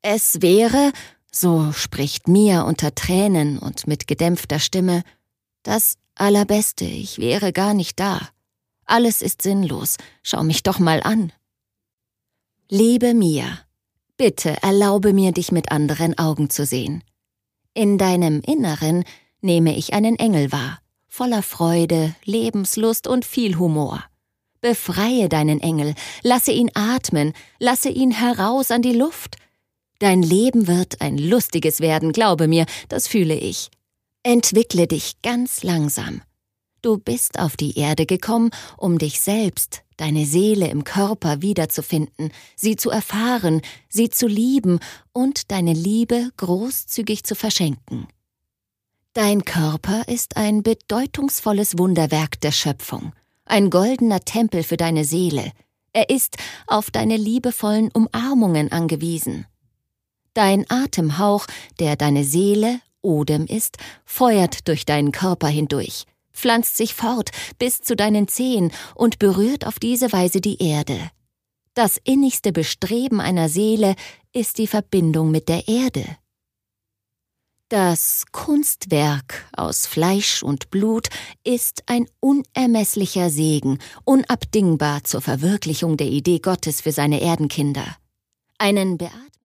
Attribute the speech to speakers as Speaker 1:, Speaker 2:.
Speaker 1: Es wäre, so spricht Mia unter Tränen und mit gedämpfter Stimme, das Allerbeste, ich wäre gar nicht da. Alles ist sinnlos, schau mich doch mal an. Liebe Mia, bitte erlaube mir, dich mit anderen Augen zu sehen. In deinem Inneren nehme ich einen Engel wahr, voller Freude, Lebenslust und viel Humor. Befreie deinen Engel, lasse ihn atmen, lasse ihn heraus an die Luft. Dein Leben wird ein lustiges werden, glaube mir, das fühle ich. Entwickle dich ganz langsam. Du bist auf die Erde gekommen, um dich selbst, deine Seele im Körper wiederzufinden, sie zu erfahren, sie zu lieben und deine Liebe großzügig zu verschenken. Dein Körper ist ein bedeutungsvolles Wunderwerk der Schöpfung, ein goldener Tempel für deine Seele. Er ist auf deine liebevollen Umarmungen angewiesen. Dein Atemhauch, der deine Seele, Odem ist, feuert durch deinen Körper hindurch, pflanzt sich fort bis zu deinen Zehen und berührt auf diese Weise die Erde. Das innigste Bestreben einer Seele ist die Verbindung mit der Erde. Das Kunstwerk aus Fleisch und Blut ist ein unermesslicher Segen, unabdingbar zur Verwirklichung der Idee Gottes für seine Erdenkinder. Einen